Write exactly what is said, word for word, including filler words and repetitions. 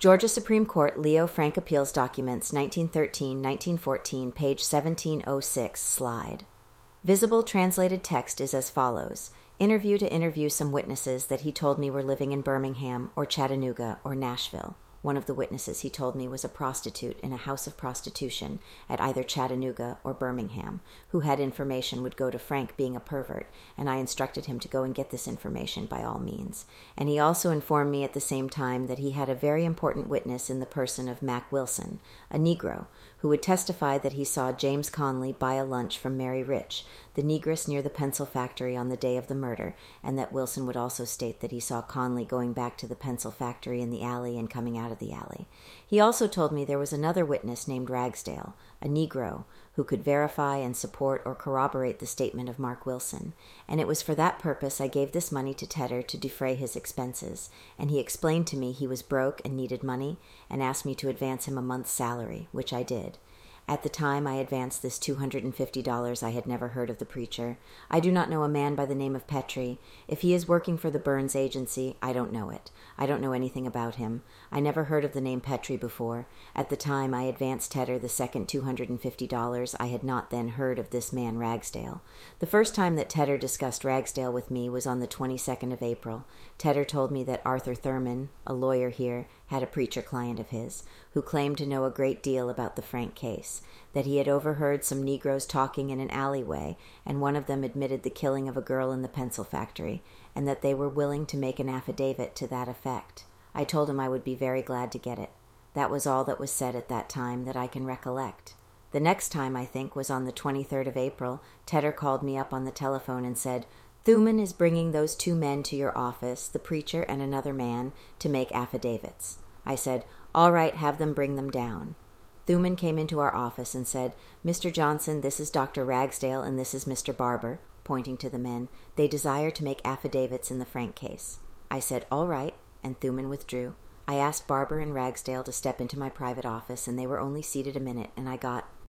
Georgia Supreme Court Leo Frank Appeals Documents nineteen thirteen to nineteen fourteen, page seventeen oh six, slide. Visible translated text is as follows. Interview to interview some witnesses that he told me were living in Birmingham or Chattanooga or Nashville. One of the witnesses he told me was a prostitute in a house of prostitution at either Chattanooga or Birmingham, who had information would go to Frank being a pervert, and I instructed him to go and get this information by all means. And he also informed me at the same time that he had a very important witness in the person of Mac Wilson, a Negro, who would testify that he saw James Conley buy a lunch from Mary Rich, the negress near the pencil factory on the day of the murder, and that Wilson would also state that he saw Conley going back to the pencil factory in the alley and coming out of the alley. He also told me there was another witness named Ragsdale, a Negro, who could verify and support or corroborate the statement of Mark Wilson, and it was for that purpose I gave this money to Tedder to defray his expenses, and he explained to me he was broke and needed money, and asked me to advance him a month's salary, which I did. At the time I advanced this two hundred fifty dollars I had never heard of the preacher. I do not know a man by the name of Petrie. If he is working for the Burns Agency, I don't know it. I don't know anything about him. I never heard of the name Petrie before. At the time I advanced Tedder the second two hundred fifty dollars, I had not then heard of this man Ragsdale. The first time that Tedder discussed Ragsdale with me was on the twenty-second of April. Tedder told me that Arthur Thurman, a lawyer here, had a preacher client of his, who claimed to know a great deal about the Frank case, that he had overheard some Negroes talking in an alleyway, and one of them admitted the killing of a girl in the pencil factory, and that they were willing to make an affidavit to that effect. I told him I would be very glad to get it. That was all that was said at that time that I can recollect. The next time, I think, was on the twenty-third of April. Tedder called me up on the telephone and said, "Thuman is bringing those two men to your office, the preacher and another man, to make affidavits." I said, "All right, have them bring them down." Thuman came into our office and said, "Mister Johnson, this is Doctor Ragsdale and this is Mister Barber," pointing to the men. "They desire to make affidavits in the Frank case." I said, "All right," and Thuman withdrew. I asked Barber and Ragsdale to step into my private office, and they were only seated a minute, and I got